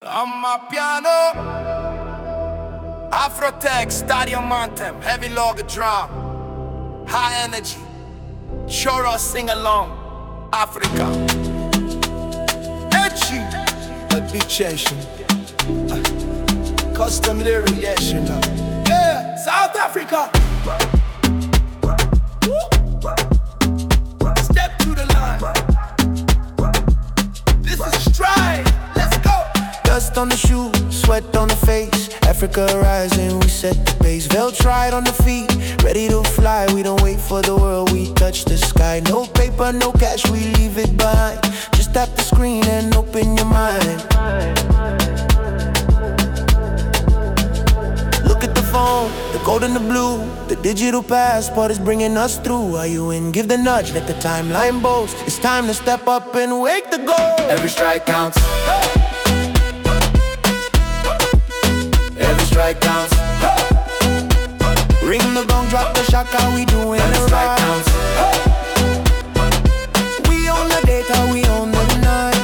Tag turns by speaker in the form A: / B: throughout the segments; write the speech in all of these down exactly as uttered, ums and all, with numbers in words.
A: On my piano, Afrotech, stadium anthem, heavy log drum, high energy, chorus sing along, Africa. Edgy, a big chasing, custom variation, yeah, South Africa. Step to the line. This is stride. Let's go.
B: Dust on the shoes, sweat on the face. Africa rising, we set the pace. Veltride on the feet, ready to fly. We don't wait for the world, we touch the sky. No paper, no cash, we leave it behind. Just tap the screen and open your mind. Look at the phone, the gold and the blue. The digital passport is bringing us through. Are you in? Give the nudge, let the timeline boast. It's time to step up and wake the goal.
A: Every strike counts. Every strike counts.
B: Ring the gong, drop the shaka, we doing
A: Every
B: it
A: strike
B: right.
A: counts.
B: We own the data, we own the night.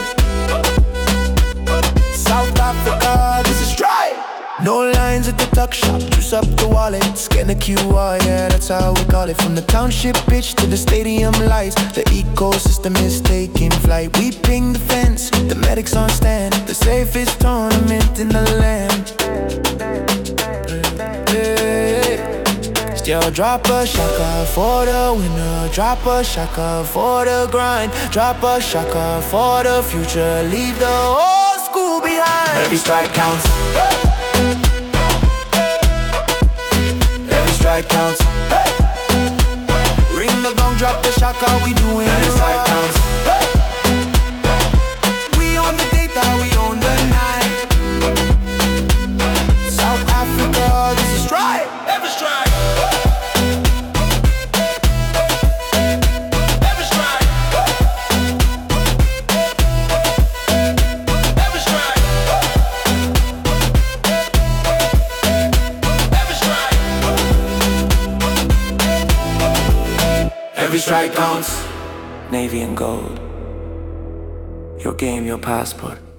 B: South Africa, this is stride. No lines at the tuck shop, juice up the wallet, scan the Q R, yeah, that's how we call it. From the township pitch to the stadium lights, the ecosystem is taking flight. We ping the fence, the medics on stand, the safest tournament in the land. Hey, still drop a shaka for the winner, drop a shaka for the grind, drop a shaka for the future, leave the old school behind.
A: Every strike counts. Every strike counts.
B: Ring the gong, drop the shaka, we doing
A: Every
B: it
A: strike
B: right.
A: counts.
B: We on the data, we on the night. South Africa, this is stride.
A: Every strike. Every strike. Every strike. Every strike.
B: Every strike counts. Navy and gold. Your game, your passport.